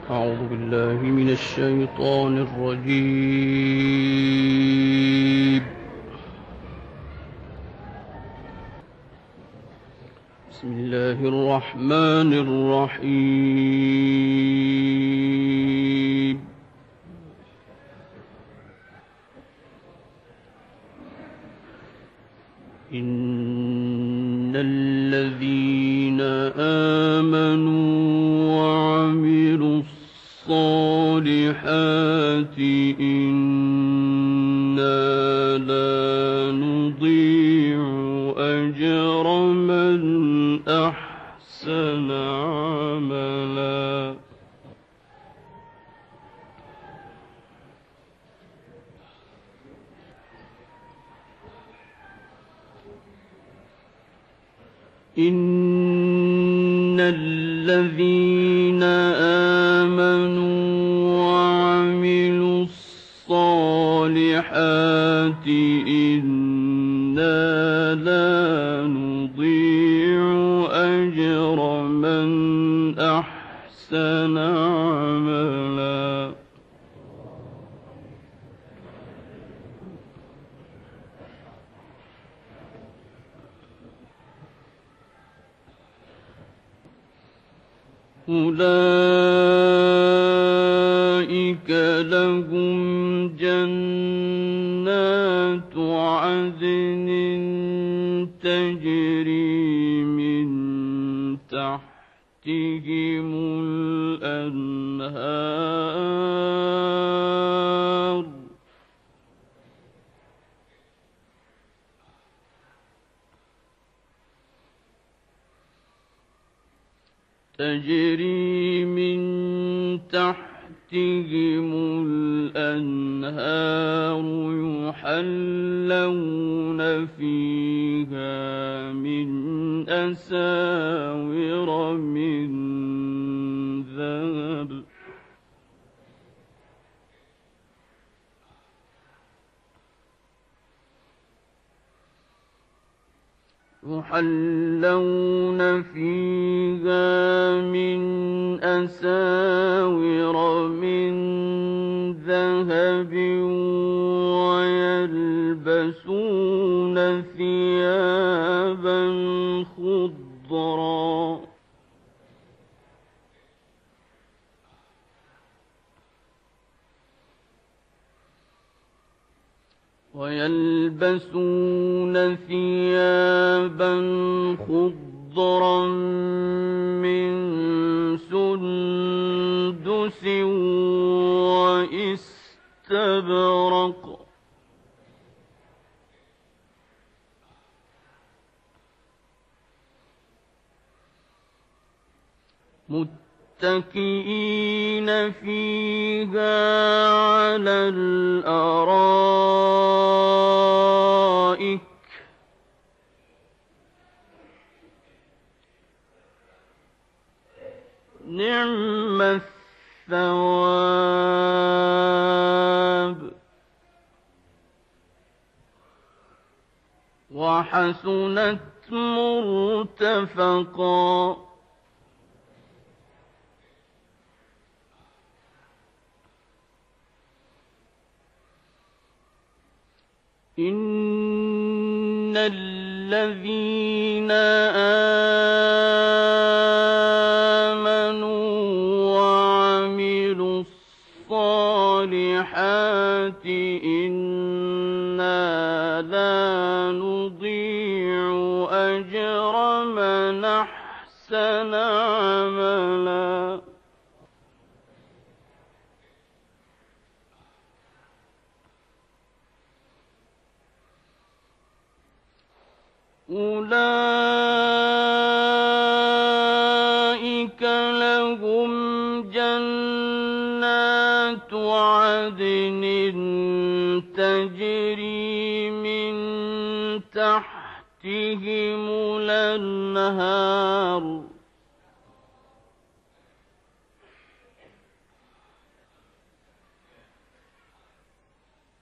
أعوذ بالله من الشيطان الرجيم. بسم الله الرحمن الرحيم. إن الذين آمنوا وعملوا الصالحات إنا لا نضيع أجر من أحسن عملا. إن الذين آمنوا وعملوا الصالحات إنا لا نضيع أجر من أحسن عملا. أولئك لهم جنات عدن تجري من تحتهم الأنهار يحلون فيها من أساور من ذهب ويلبسون ثيابا خضرا من سندس واستبرق متكئين فيها على الأرائك نعم الثواب وحسنت مرتفقا. إن الذين آمنوا وعملوا الصالحات إنا لا نضيع أجر من أحسن عملا. أولئك لهم جنات عدن تجري من تحتهم الأنهار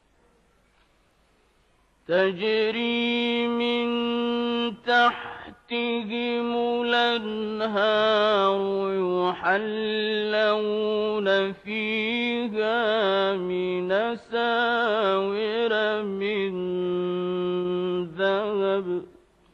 تجري من تحتهم الأنهار يحلون فيها من أساور من ذهب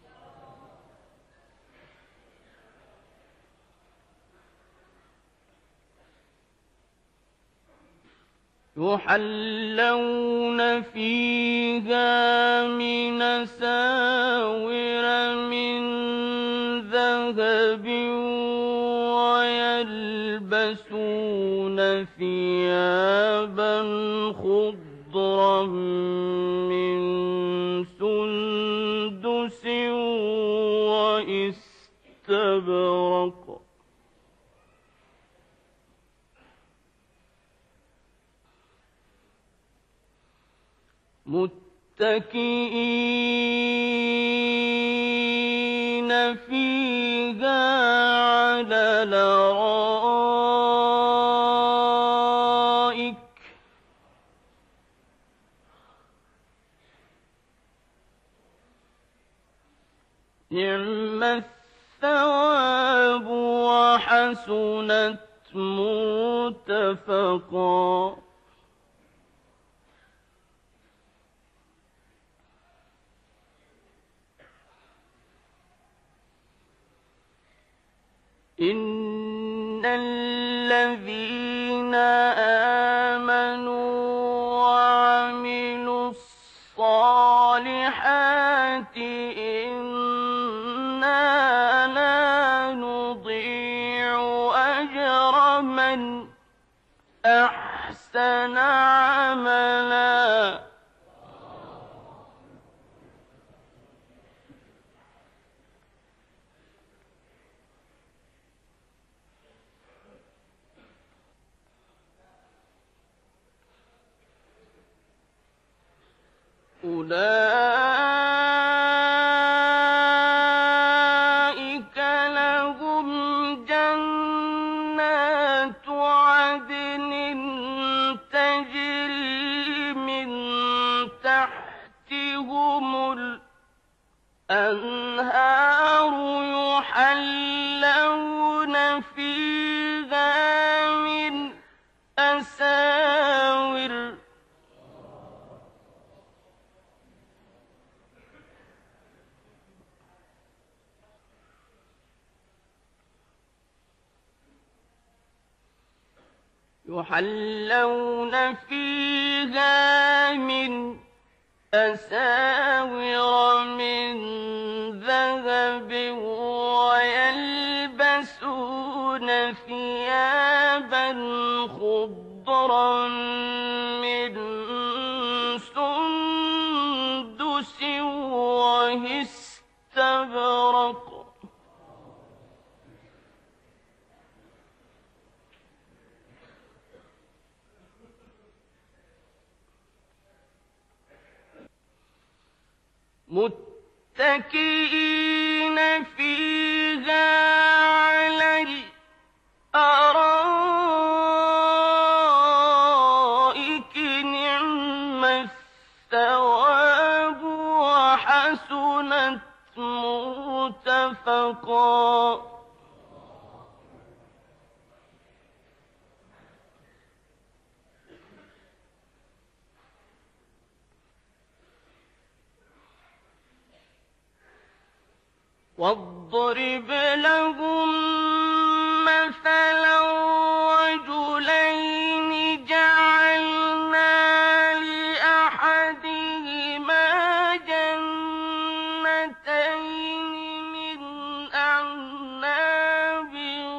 ويلبسون ثيابا خضرا من سندس واستبرق متكئين فيها على الأرائك نعم الثواب وحسنت مرتفقا إن الذين آمنوا وعملوا الصالحات إنا لا نضيع أجر من أحسن عملا أولئك لهم جنات عدن تجري من تحتهم الأنهار يحلون فيها من أساور من ذهب ويلبسون ثيابا خضرا من سندس واستبرق متكئين فيها على الأرائك نعم الثواب وحسنت مرتفقا واضرب لهم مثلا رجلين جعلنا لأحدهما جنتين من أعناب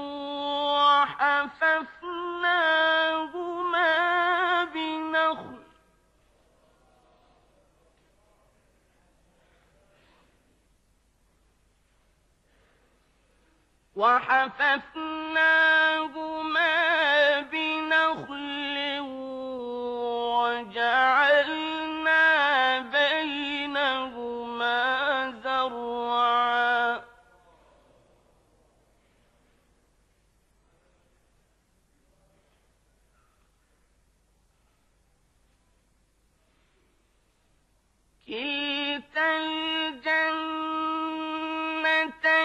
وحففناهما بنخل وجعلنا بينهما زرعا كلتا الجنتين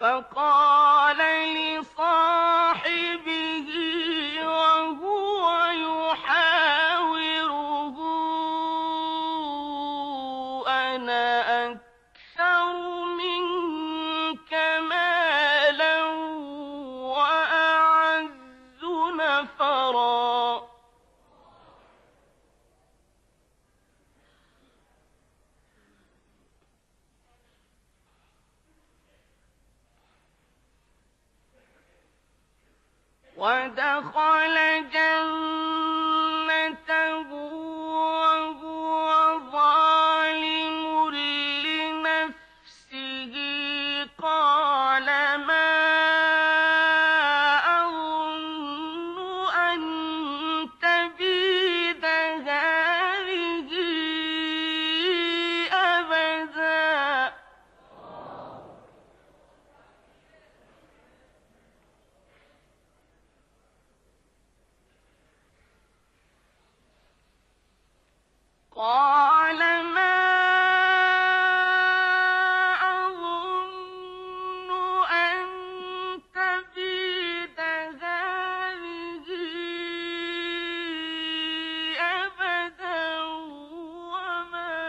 فقال لصاحبه وهو يحاوره أنا أكثر منك مالا وأعز نفرا ودخل جنته وهو ظالم لنفسه قال ما أظن أن تبيد هذه أبدا قال ما أظن أن تبيد هذه أبدا وما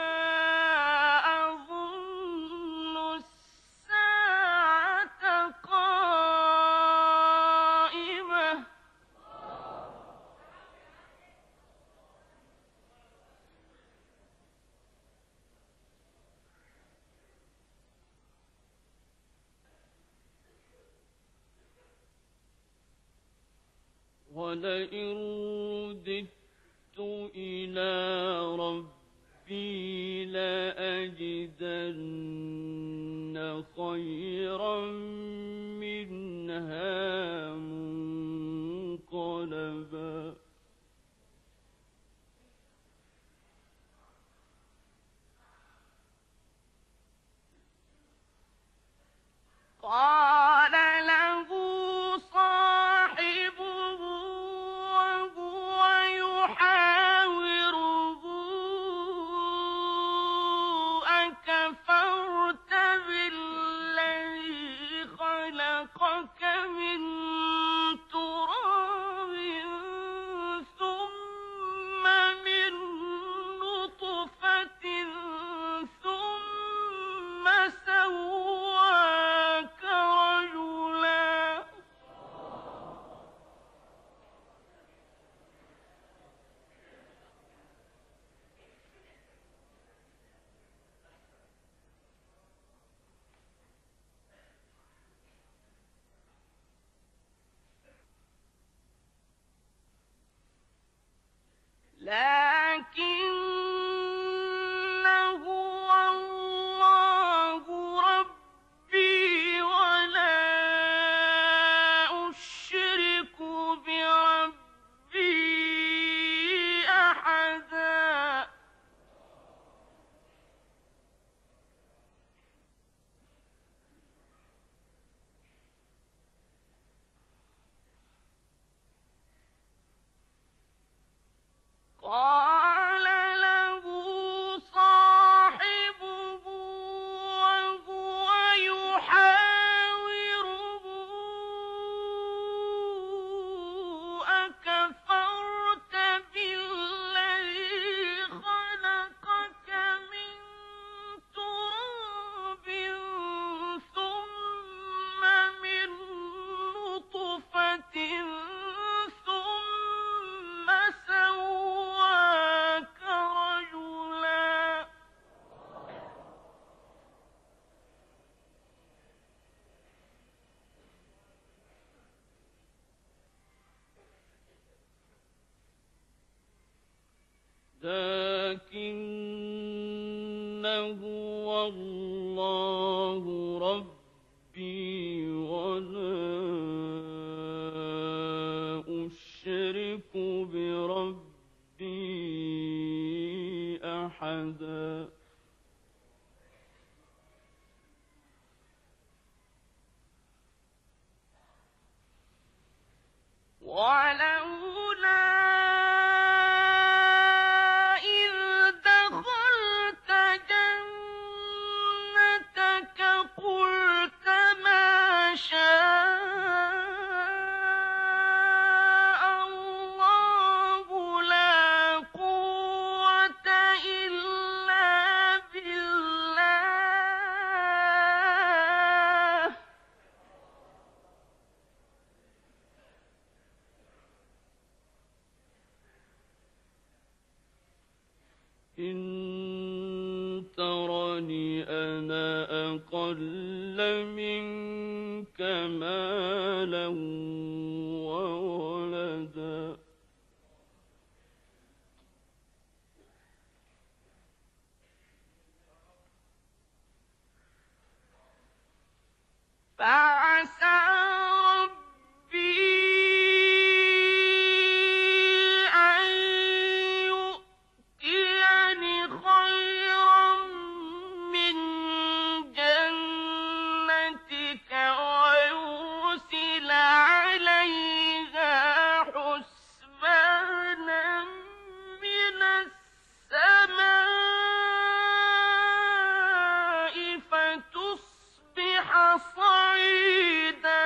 أظن الساعة قائمة ولئن رددت إلى ربي لأجدن خيرا منها منقلبا قال له صاحبه وهو يحاوره أكفرت بالذي خلقك من تراب ثم من نطفة ثم سواك رجلا لكن هو الله ربي ولا أشرك بربي أحدا قال له صاحبه وهو يحاوره أكفرت بالذي خلقك من تراب ثم من نطفة ثم سواك رجلا لكنه الله ربي ولا أشرك بربي أحدا ولولا إذ دخلت جنتك قلت ما منك مالا وولدا فعسى ربي أن يؤتيني خيرا من جنتك ويرسل عليها حسبانا من السماء فتصبح صعيدا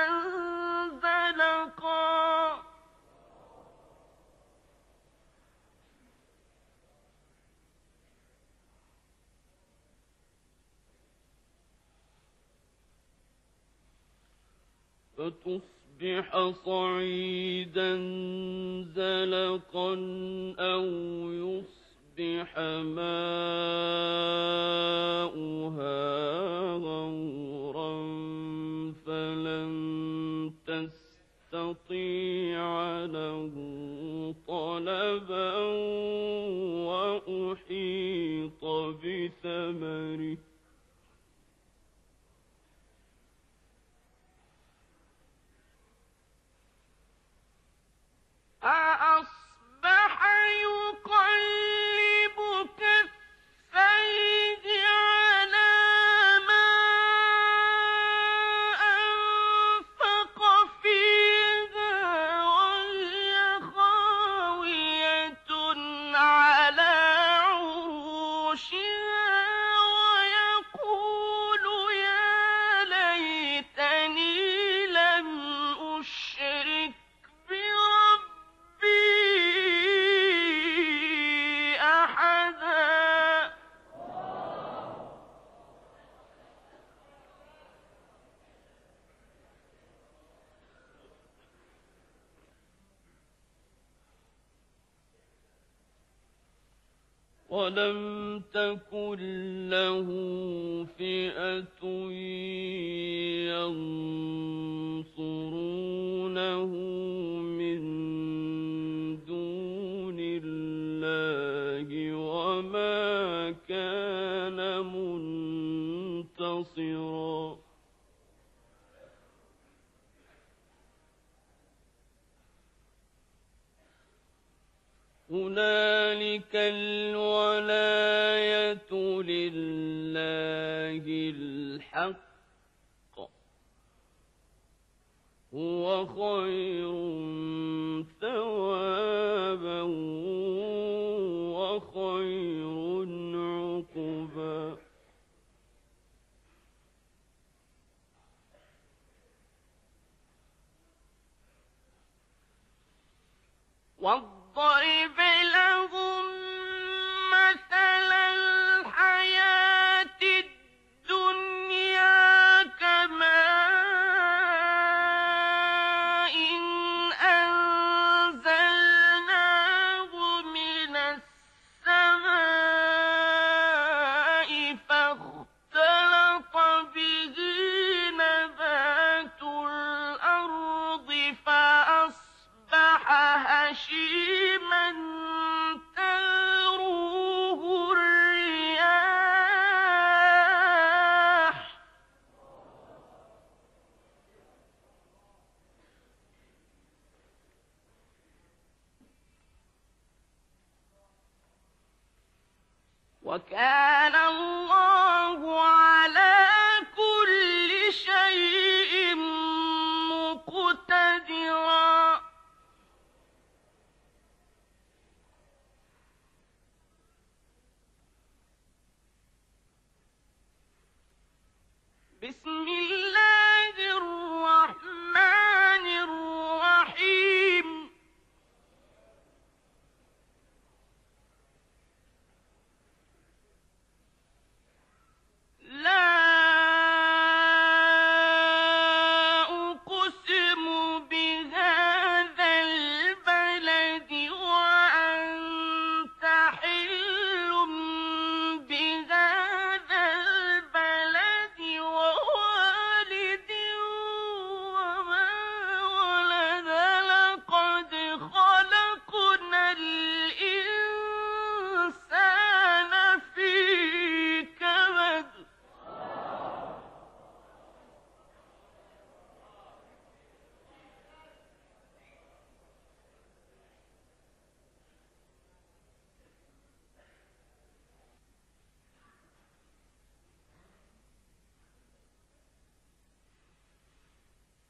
زلقا أو يصبح ماؤها غورا فلن تستطيع له طلبا وأحيط بثمره أصبح يقلب كفيه على ما أنفق فيها وهي خاوية على عروشها ويقول يا ليتني لم أشرك بربي أحدا ولم تكن له فئة ينصرونه من دون الله وما كان منتصرا هنالك الولاية لله الحق هو خير ثوابا وخير عقبا واضرب لهم مثل الحياة الدنيا كماء أنزلناه من السماء فاختلط به نبات الأرض فأصبح هشيما تذروه الرياح وكان الله على كل شيء مقتدرا بسم الله الرحمن الرحيم لا أقسم بهذا البلد وأنت حل بهذا البلد ووالد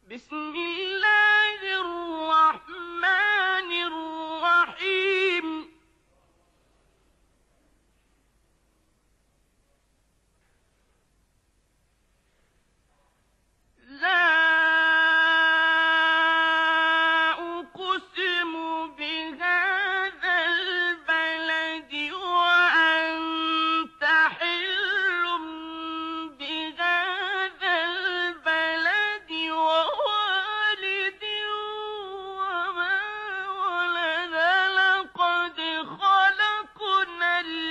بسم الله الرحمن الرحيم لا أقسم بهذا البلد وأنت حل بهذا البلد ووالد وما ولد لقد خلقنا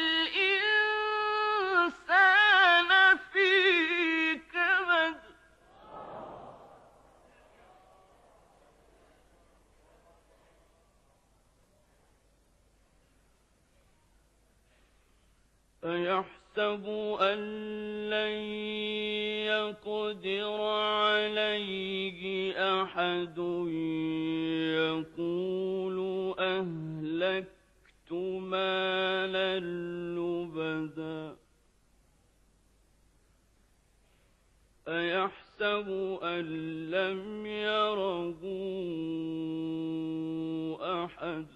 الإنسان في كبد أيحسب أن لن يقدر عليه أحد يقول أهلكت مالا لبدا أيحسب أن لم يره أحد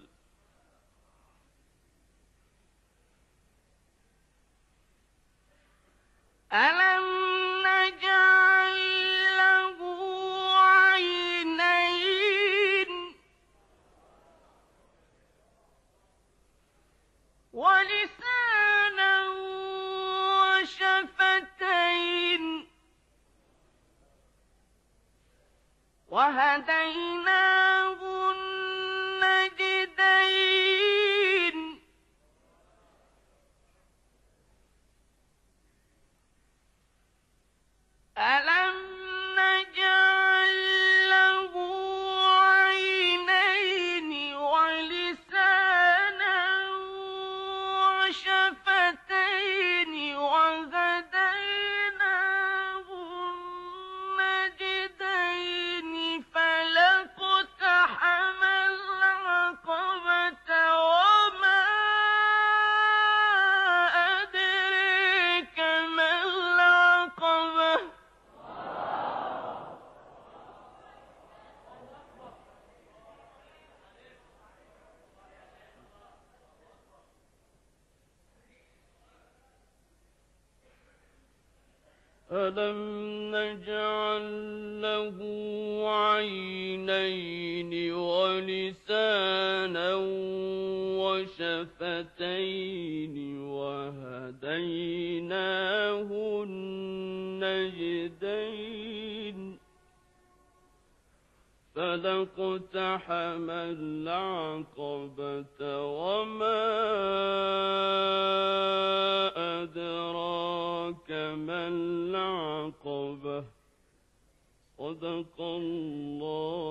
ألم نجعل له عينين ولسانا وشفتين وهديناه النجدين ألم نجعل له عينين ولسانا وشفتين وهديناه النجدين فلاقتحم العقبة وما أدريك ما العقبة ألم نجعل له عينين ولسانا وشفتين وهديناه النجدين فلاقتحم العقبة وما أدراك ما العقبة صدق الله